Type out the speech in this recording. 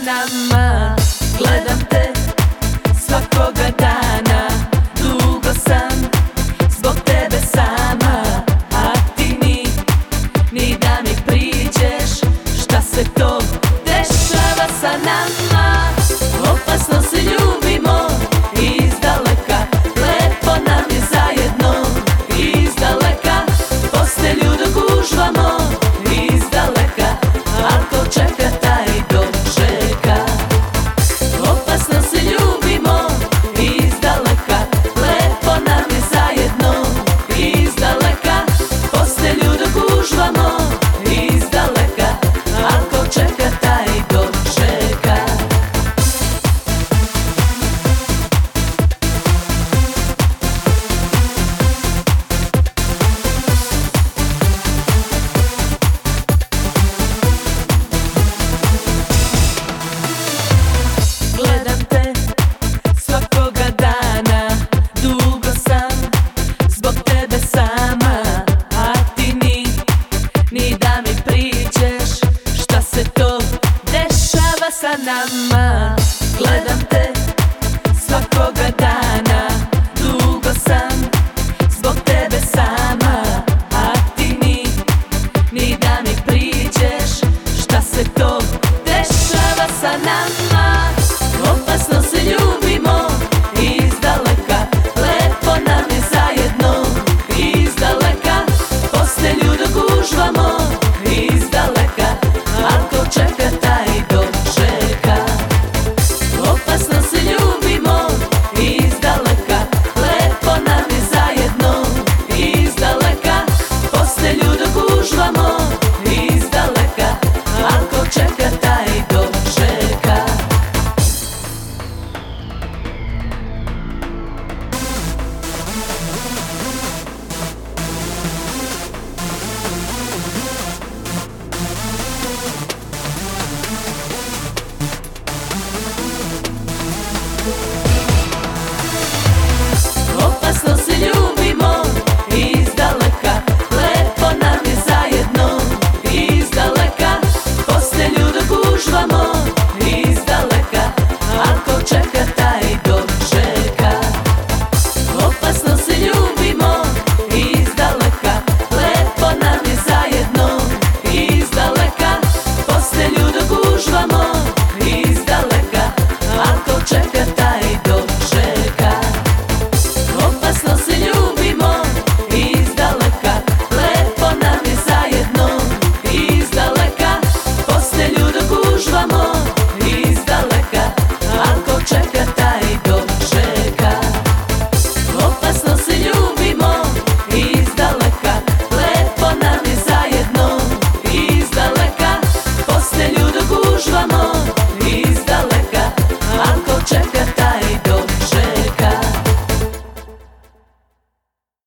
nama. Gledam te svakoga dana, dugo sam zbog tebe sama, a ti ni da mi priđeš. Šta se to dešava sa nama? Opasno se ljubimo izdaleka, lepo nam je zajedno izdaleka. Postelju dokužvamo izdaleka, alko čeka taj dočeka. Opasno se ljubimo izdaleka, lepo nam je zajedno izdaleka. Postelju dokužvamo izdaleka, alko čeka taj dočeka. Gledam te svakoga dana, dugo sam zbog tebe sama, a ti ni da mi priđeš. Šta se to dešava sa nama?